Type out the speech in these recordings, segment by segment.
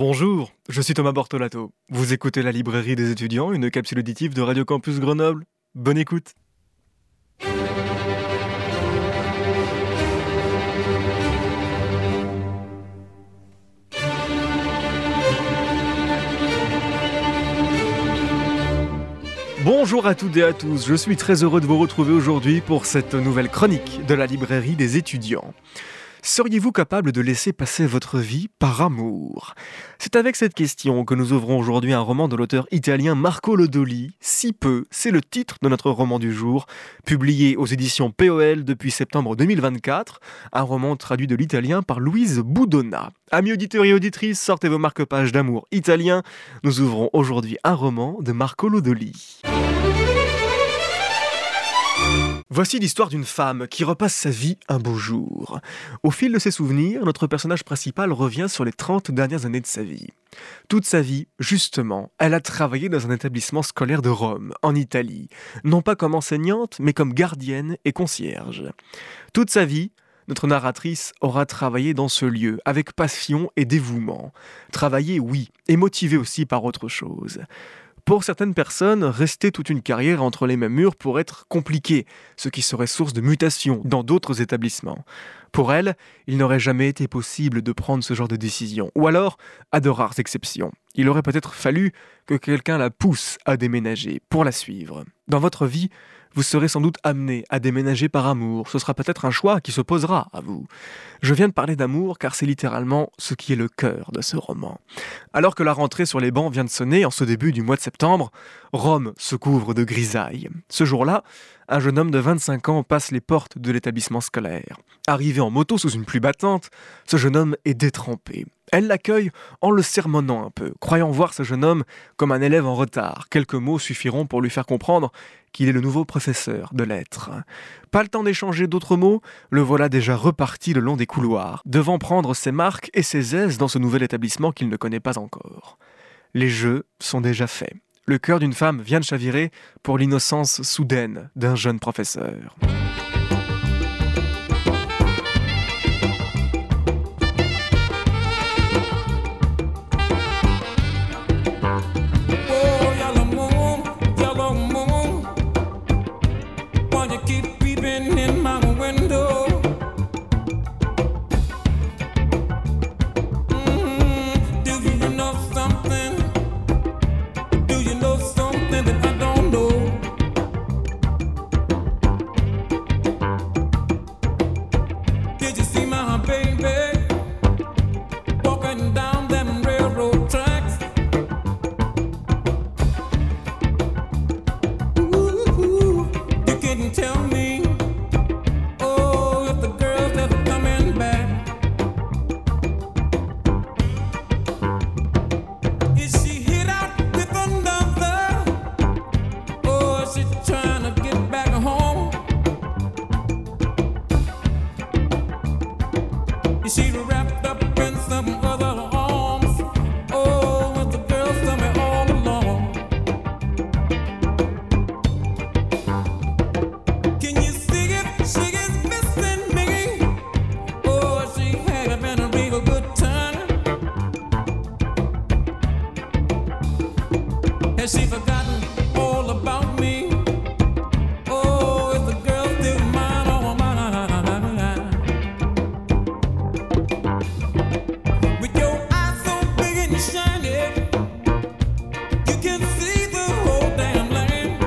Bonjour, je suis Thomas Bortolato. Vous écoutez La Librairie des étudiants, une capsule auditive de Radio Campus Grenoble. Bonne écoute. Bonjour à toutes et à tous, je suis très heureux de vous retrouver aujourd'hui pour cette nouvelle chronique de La Librairie des étudiants. Seriez-vous capable de laisser passer votre vie par amour ? C'est avec cette question que nous ouvrons aujourd'hui un roman de l'auteur italien Marco Lodoli, Si peu, c'est le titre de notre roman du jour, publié aux éditions POL depuis septembre 2024, un roman traduit de l'italien par Louise Boudonna. Amis auditeurs et auditrices, sortez vos marque-pages d'amour italien, nous ouvrons aujourd'hui un roman de Marco Lodoli. Voici l'histoire d'une femme qui repasse sa vie un beau jour. Au fil de ses souvenirs, notre personnage principal revient sur les 30 dernières années de sa vie. Toute sa vie, justement, elle a travaillé dans un établissement scolaire de Rome, en Italie, non pas comme enseignante, mais comme gardienne et concierge. Toute sa vie, notre narratrice aura travaillé dans ce lieu, avec passion et dévouement. Travaillé, oui, et motivé aussi par autre chose. Pour certaines personnes, rester toute une carrière entre les mêmes murs pourrait être compliqué, ce qui serait source de mutation dans d'autres établissements. Pour elle, il n'aurait jamais été possible de prendre ce genre de décision, ou alors, à de rares exceptions. Il aurait peut-être fallu que quelqu'un la pousse à déménager pour la suivre. Dans votre vie, vous serez sans doute amené à déménager par amour. Ce sera peut-être un choix qui s'opposera à vous. Je viens de parler d'amour car c'est littéralement ce qui est le cœur de ce roman. Alors que la rentrée sur les bancs vient de sonner en ce début du mois de septembre, Rome se couvre de grisaille. Ce jour-là, un jeune homme de 25 ans passe les portes de l'établissement scolaire. Arrivé en moto sous une pluie battante, ce jeune homme est détrempé. Elle l'accueille en le sermonnant un peu, croyant voir ce jeune homme comme un élève en retard. Quelques mots suffiront pour lui faire comprendre qu'il est le nouveau professeur de lettres. Pas le temps d'échanger d'autres mots, le voilà déjà reparti le long des couloirs, devant prendre ses marques et ses aises dans ce nouvel établissement qu'il ne connaît pas encore. Les jeux sont déjà faits. Le cœur d'une femme vient de chavirer pour l'innocence soudaine d'un jeune professeur. Has she forgotten all about me? Oh, is the girl still mine? Oh, mine. With your eyes so big and shiny, you can see the whole damn land.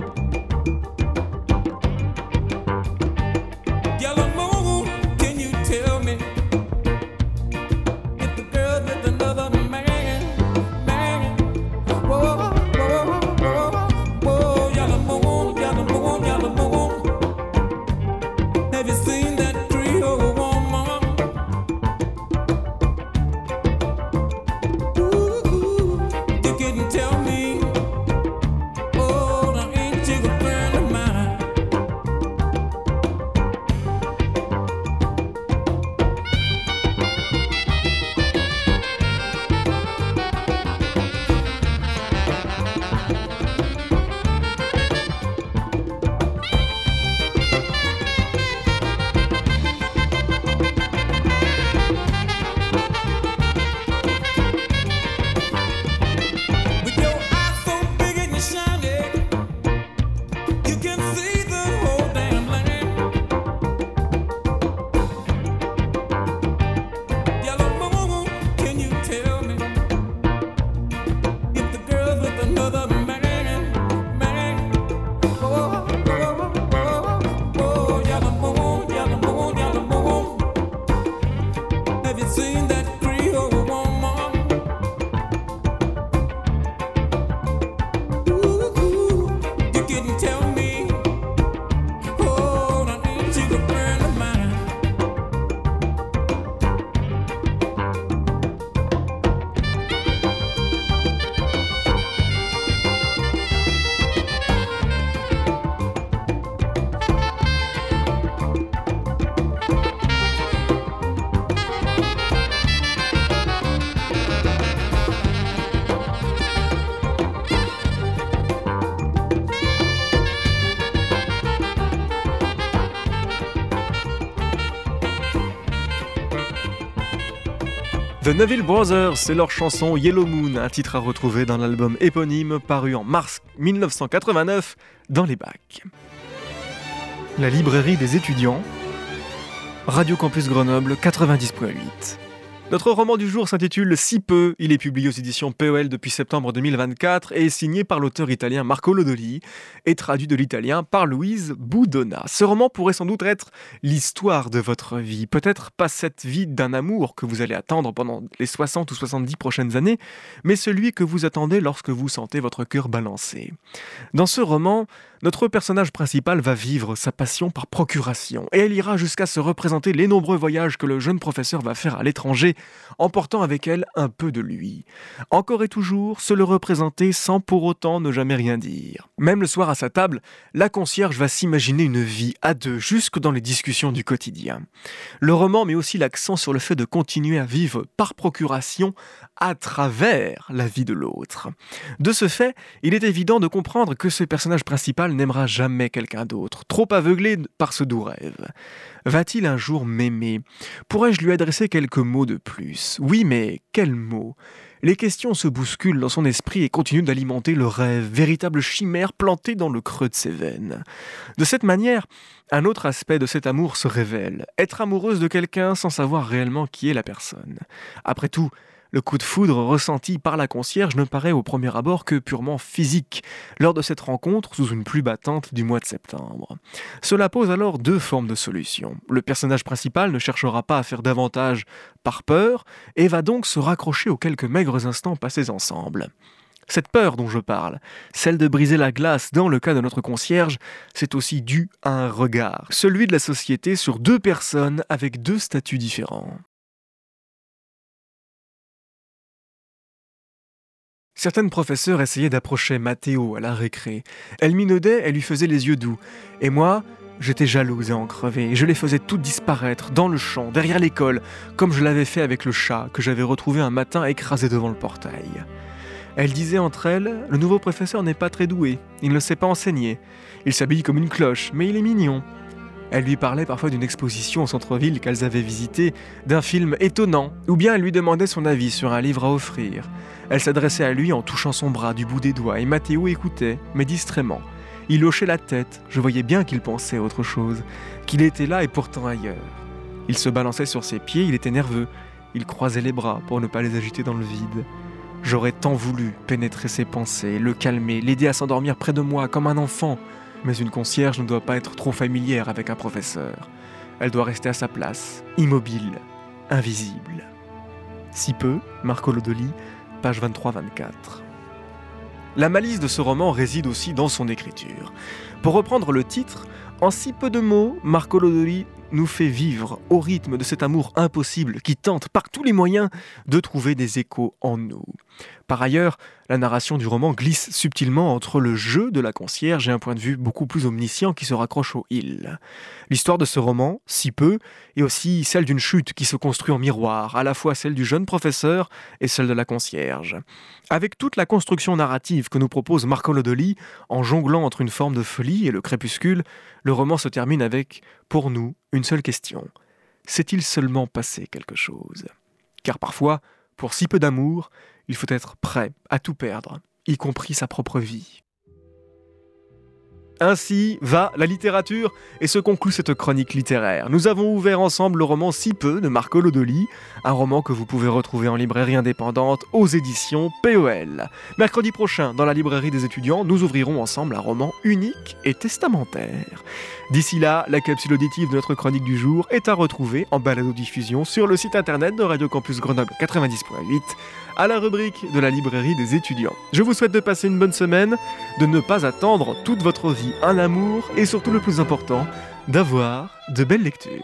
Yellow moon, can you tell me if the girl with another man? Whoa. Have you seen that Creole woman? Ooh, The Neville Brothers, c'est leur chanson Yellow Moon, un titre à retrouver dans l'album éponyme paru en mars 1989 dans les bacs. La librairie des étudiants, Radio Campus Grenoble 90.8. Notre roman du jour s'intitule Si peu. Il est publié aux éditions POL depuis septembre 2024 et est signé par l'auteur italien Marco Lodoli et traduit de l'italien par Louise Boudonna. Ce roman pourrait sans doute être l'histoire de votre vie. Peut-être pas cette vie d'un amour que vous allez attendre pendant les 60 ou 70 prochaines années, mais celui que vous attendez lorsque vous sentez votre cœur balancer. Dans ce roman, notre personnage principal va vivre sa passion par procuration et elle ira jusqu'à se représenter les nombreux voyages que le jeune professeur va faire à l'étranger, emportant avec elle un peu de lui. Encore et toujours, se le représenter sans pour autant ne jamais rien dire. Même le soir à sa table, la concierge va s'imaginer une vie à deux, jusque dans les discussions du quotidien. Le roman met aussi l'accent sur le fait de continuer à vivre par procuration à travers la vie de l'autre. De ce fait, il est évident de comprendre que ce personnage principal n'aimera jamais quelqu'un d'autre, trop aveuglé par ce doux rêve. Va-t-il un jour m'aimer ? Pourrais-je lui adresser quelques mots de plus ? Oui, mais quels mots ? Les questions se bousculent dans son esprit et continuent d'alimenter le rêve, véritable chimère plantée dans le creux de ses veines. De cette manière, un autre aspect de cet amour se révèle, être amoureuse de quelqu'un sans savoir réellement qui est la personne. Après tout, le coup de foudre ressenti par la concierge ne paraît au premier abord que purement physique, lors de cette rencontre sous une pluie battante du mois de septembre. Cela pose alors deux formes de solutions. Le personnage principal ne cherchera pas à faire davantage par peur, et va donc se raccrocher aux quelques maigres instants passés ensemble. Cette peur dont je parle, celle de briser la glace dans le cas de notre concierge, c'est aussi dû à un regard, celui de la société sur deux personnes avec deux statuts différents. Certaines professeurs essayaient d'approcher Mathéo à la récré. Elle minaudait, elle lui faisait les yeux doux. Et moi, j'étais jalouse à en crever, et je les faisais toutes disparaître, dans le champ, derrière l'école, comme je l'avais fait avec le chat, que j'avais retrouvé un matin écrasé devant le portail. Elles disaient entre elles, le nouveau professeur n'est pas très doué, il ne sait pas enseigner. Il s'habille comme une cloche, mais il est mignon. Elle lui parlait parfois d'une exposition au centre-ville qu'elles avaient visitée, d'un film étonnant, ou bien elle lui demandait son avis sur un livre à offrir. Elle s'adressait à lui en touchant son bras du bout des doigts, et Mathéo écoutait, mais distraitement. Il hochait la tête, je voyais bien qu'il pensait à autre chose, qu'il était là et pourtant ailleurs. Il se balançait sur ses pieds, il était nerveux, il croisait les bras pour ne pas les agiter dans le vide. J'aurais tant voulu pénétrer ses pensées, le calmer, l'aider à s'endormir près de moi comme un enfant. Mais une concierge ne doit pas être trop familière avec un professeur. Elle doit rester à sa place, immobile, invisible. Si peu, Marco Lodoli, page 23-24. La malice de ce roman réside aussi dans son écriture. Pour reprendre le titre, en si peu de mots, Marco Lodoli nous fait vivre au rythme de cet amour impossible qui tente par tous les moyens de trouver des échos en nous. Par ailleurs, la narration du roman glisse subtilement entre le jeu de la concierge et un point de vue beaucoup plus omniscient qui se raccroche au il. L'histoire de ce roman, si peu, est aussi celle d'une chute qui se construit en miroir, à la fois celle du jeune professeur et celle de la concierge. Avec toute la construction narrative que nous propose Marco Lodoli, en jonglant entre une forme de folie et le crépuscule, le roman se termine avec, pour nous, une seule question. S'est-il seulement passé quelque chose ? Car parfois, pour si peu d'amour, il faut être prêt à tout perdre, y compris sa propre vie. Ainsi va la littérature et se conclut cette chronique littéraire. Nous avons ouvert ensemble le roman Si peu de Marco Lodoli, un roman que vous pouvez retrouver en librairie indépendante aux éditions POL. Mercredi prochain, dans la librairie des étudiants, nous ouvrirons ensemble un roman unique et testamentaire. D'ici là, la capsule auditive de notre chronique du jour est à retrouver en balado-diffusion sur le site internet de Radio Campus Grenoble 90.8 à la rubrique de la librairie des étudiants. Je vous souhaite de passer une bonne semaine, de ne pas attendre toute votre vie un amour et surtout le plus important, d'avoir de belles lectures.